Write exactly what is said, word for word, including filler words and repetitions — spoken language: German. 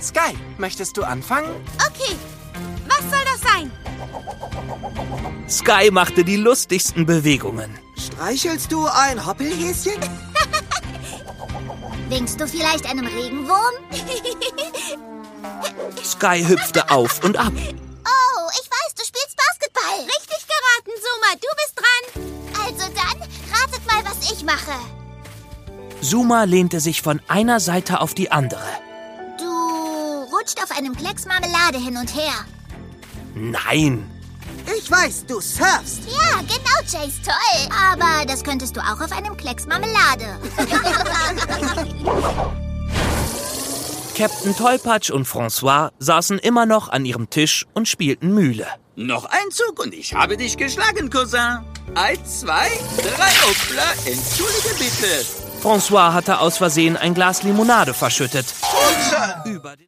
Sky, möchtest du anfangen? Okay, was soll das sein? Sky machte die lustigsten Bewegungen. Streichelst du ein Hoppelhäschen? Winkst du vielleicht einem Regenwurm? Sky hüpfte auf und ab. Oh, ich weiß, du spielst Basketball. Richtig geraten, Zuma, du bist dran. Also dann, ratet mal, was ich mache. Zuma lehnte sich von einer Seite auf die andere. Du rutscht auf einem Klecks Marmelade hin und her. Nein! Ich weiß, du surfst. Ja, genau, Chase, toll. Aber das könntest du auch auf einem Klecks Marmelade. Captain Tollpatsch und François saßen immer noch an ihrem Tisch und spielten Mühle. Noch ein Zug und ich habe dich geschlagen, Cousin. Eins, zwei, drei, hoppla, entschuldige bitte. François hatte aus Versehen ein Glas Limonade verschüttet. Über den